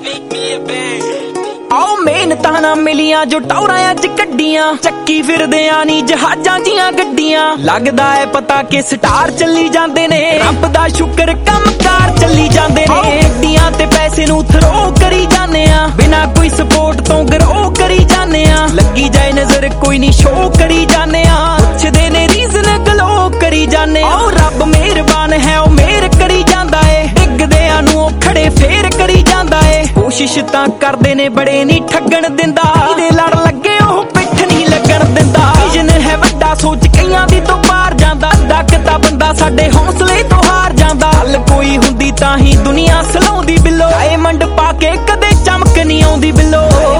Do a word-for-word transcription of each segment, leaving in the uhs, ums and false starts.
ਆਓ ਮਿਹਨਤਾਂ ਨਾ ਮਿਲੀਆਂ ਜੋ ਟੌਰਾਂ ਚ ਕੱਢੀਆਂ, ਚੱਕੀ ਫਿਰਦਿਆਂ ਨੀ ਜਹਾਜ਼ਾਂ ਦੀਆਂ ਗੱਡੀਆਂ। ਲੱਗਦਾ ਏ ਪਤਾ ਕਿ ਸਟਾਰ ਚੱਲੀ ਜਾਂਦੇ ਨੇ, ਰੱਬ ਦਾ ਸ਼ੁਕਰ ਕੰਮਕਾਰ ਚੱਲੀ ਜਾਂਦੇ ਨੇ। ਗੱਡੀਆਂ ਤੇ ਪੈਸੇ ਨੂੰ ਥਰੋ ਕਰੀ ਜਾਂਦੇ ਆ, ਬਿਨਾਂ ਕੋਈ ਸਪੋਰਟ ਤੋਂ ਗਰੋ ਕਰੀ ਜਾਂਦੇ ਆ। ਲੱਗੀ ਜਾਏ ਨਜ਼ਰ ਕੋਈ ਨੀ ਸ਼ੋ ਕਰੀ ਜਾਂਦੇ ਆ, ਪੁੱਛਦੇ ਨੇ ਰੀਜ਼ਨ ਗਲੋ ਕਰੀ ਜਾਂਦੇ ਆ। ਰੱਬ ਮਿਹਰਬਾਨ ਹੈ ਉਹ ਮਿਹਰ ਕਰੀ ਜਾਂਦਾ ਏ, ਡਿੱਗਦਿਆਂ ਨੂੰ ਉਹ ਖੜੇ ਫੇਰ ਕਰੀ ਜਾਂਦਾ ਏ। ਕੋਸ਼ਿਸ਼ ਤਾਂ ਕਰਦੇ ਨੇ ਬੜੇ ਨੀ ਠੱਗਣ ਦਿੰਦਾ, ਇਹਦੇ ਲੜ ਲੱਗੇ ਉਹ ਪਿੱਠ ਨਹੀਂ ਲੱਗਣ ਦਿੰਦਾ। ਵਿਜ਼ਨ ਹੈ ਵੱਡਾ ਸੋਚ ਕਈਆਂ ਦੀ ਤੋਂ ਪਾਰ ਜਾਂਦਾ, ਡੱਕਦਾ ਬੰਦਾ ਸਾਡੇ ਹੌਸਲੇ ਤੋਂ ਹਾਰ ਜਾਂਦਾ। ਹੱਲ ਕੋਈ ਹੁੰਦੀ ਤਾਂ ਹੀ ਦੁਨੀਆ ਸਲਾਉਂਦੀ ਬਿੱਲੋ, ਡਾਇਮੰਡ ਪਾ ਕੇ ਕਦੇ ਚਮਕ ਨਹੀਂ ਆਉਂਦੀ ਬਿੱਲੋ।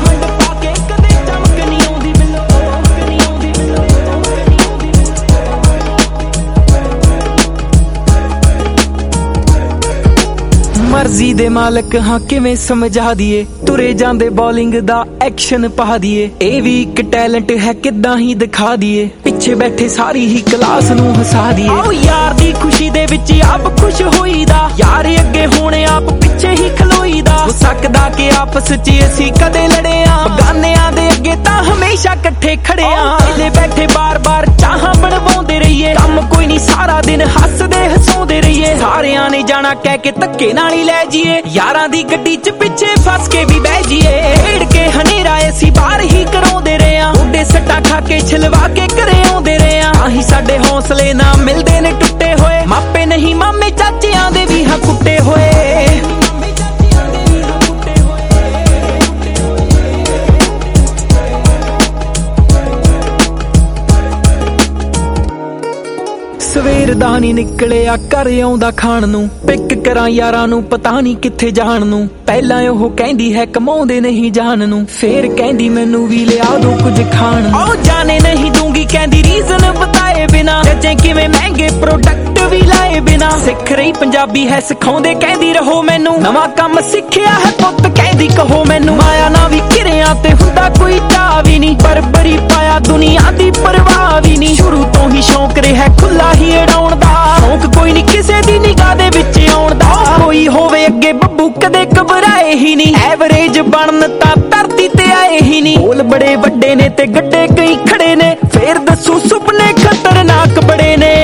ਮਰਜ਼ੀ ਦੇ ਮਾਲਕ ਹਾਂ ਕਿਵੇਂ ਸਮਝਾ ਦੀਏ, ਤੁਰੇ ਜਾਂਦੇ ਬੋਲਿੰਗ ਦਾ ਐਕਸ਼ਨ ਪਾ ਦੀਏ। ਇਹ ਵੀ ਇੱਕ ਟੈਲੈਂਟ ਹੈ ਕਿੱਦਾਂ ਹੀ ਦਿਖਾ ਦੀਏ, ਪਿੱਛੇ ਬੈਠੇ ਸਾਰੀ ਹੀ ਕਲਾਸ ਨੂੰ ਹਸਾ ਦੀਏ। ਆਓ ਯਾਰ ਦੀ ਖੁਸ਼ੀ ਦੇ ਵਿੱਚ ਆਪ ਖੁਸ਼ ਹੋਈਦਾ, ਯਾਰ ਅੱਗੇ ਹੋਣ ਆਪ ਪਿੱਛੇ ਹੀ ਖਲੋਈਦਾ। ਹੋ ਸਕਦਾ ਕਿ ਆਪਸ ਚ ਅਸੀਂ ਕਦੇ ਲੜੇ ਆ, ਬਗਾਨਿਆਂ ਦੇ ਅੱਗੇ ਤਾਂ ਹਮੇਸ਼ਾ ਇਕੱਠੇ ਖੜੇ ਆ। ਇਹਦੇ ਬੈਠੇ ਬਾਰ ਬਾਰ ਚਾਹਾਂ ਬਣਵਾਉਂਦੇ ਰਹੀਏ, ਕੰਮ ਕੋਈ ਨਹੀਂ ਸਾਰਾ ਦਿਨ ਹੱਸਦੇ ਹਸਾਉਂਦੇ ਰਹੀਏ। ਸਾਰਿਆਂ ਨੇ ਜਾਣਾ ਕਹਿ ਕੇ ਧੱਕੇ ਨਾਲ ਹੀ ਲੈ ਜੀਏ, ਯਾਰਾਂ ਦੀ ਗੱਡੀ ਚ ਪਿੱਛੇ ਫਸ ਕੇ ਵੀ ਬਹਿ ਜੀਏ। ਢੇੜ ਕੇ ਹਨੇਰਾ ਅਸੀਂ ਬਾਹਰ ਹੀ ਕਰਾਉਂਦੇ ਰਹੇ ਆ, ਉਹਦੇ ਸੱਟਾ ਖਾ ਕੇ ਛਲਵਾ ਕੇ ਘਰੇ ਆਉਂਦੇ ਰਹੇ ਆ। ਆਹੀ ਸਾਡੇ ਹੌਸਲੇ ਨਾ ਮਿਲਦੇ ਨੇ ਟੁੱਟੇ ਹੋਏ, ਮਾਪੇ ਨਹੀਂ ਮਾਮੇ ਚਾਚਿਆਂ ਦੇ ਵੀ ਹਾਂ ਕੁੱਟੇ ਹੋਏ। ਸਵੇਰ ਦਾ ਨੀ ਨਿਕਲਿਆ ਘਰ ਆਉਂਦਾ ਖਾਣ ਨੂੰ, ਪਿੱਕ ਕਰਾਂ ਯਾਰਾਂ ਨੂੰ ਪਤਾ ਨਹੀਂ ਕਿੱਥੇ ਜਾਣ ਨੂੰ। ਪਹਿਲਾਂ ਉਹ ਕਹਿੰਦੀ ਹੈ ਕਮਾਉਂਦੇ ਨਹੀਂ ਜਾਣ ਨੂੰ, ਫੇਰ ਕਹਿੰਦੀ ਮੈਨੂੰ ਵੀ ਲਿਆ ਦੋ ਕੁਝ ਖਾਣ ਨੂੰ। ਉਹ ਜਾਣੇ ਨਹੀਂ ਦੂੰਗੀ ਕਹਿੰਦੀ ਰੀਜ਼ਨ ਬਤਾਏ ਬਿਨਾ, ਜੱਜੇ ਕਿਵੇਂ ਮਹਿੰਗੇ ਪ੍ਰੋਡਕਟ ਵੀ ਲਾਏ ਬਿਨਾ। ਸਿੱਖ ਰਹੀ ਪੰਜਾਬੀ ਹੈ ਸਿਖਾਉਂਦੇ ਕਹਿੰਦੀ ਰਹੋ ਮੈਨੂੰ, ਨਵਾਂ ਕੰਮ ਸਿੱਖਿਆ ਹੈ ਪੁੱਤ ਕਹਿੰਦੀ ਕਹੋ ਮੈਨੂੰ। ਮਾਇਆ ਨਾ ਵੀ ਕਿਰਿਆਂ ਤੇ ਹੁੰਦਾ ਕੋਈ ਚਾਹ ਵੀ ਨਹੀਂ, ਪਰ ਬਰੀ ਪਾਇਆ ਦੁਨੀਆ ਦੀ ਪਰਵਾਹ ਵੀ ਨਹੀਂ। ਸ਼ੁਰੂ ਤੋਂ ਹੀ ਸ਼ੌਂਕ ਰਿਹਾ ਖੁੱਲਾ ਹੀ ਉਡਾਉਣ ਦਾ, ਸ਼ੌਂਕ ਕੋਈ ਨਹੀਂ ਕਿਸੇ ਦੀ ਨਿਗਾਹ ਦੇ ਵਿੱਚ ਆਉਣ ਦਾ। ਕੋਈ ਹੋਵੇ ਅੱਗੇ ਬੱਬੂ ਕਦੇ ਘਬਰਾਏ ਹੀ ਨਹੀਂ, ਐਵਰੇਜ ਬਣਨ ਤਾਂ ਧਰਤੀ ਤੇ ਆਏ ਹੀ ਨਹੀਂ। ਬੋਲ ਬੜੇ ਵੱਡੇ ਨੇ ਤੇ ਗੱਡੇ ਕਈ ਖੜੇ ਨੇ, ਫੇਰ ਦੱਸੂ ਸੁਪਨੇ ਖਤਰਨਾਕ ਬੜੇ ਨੇ।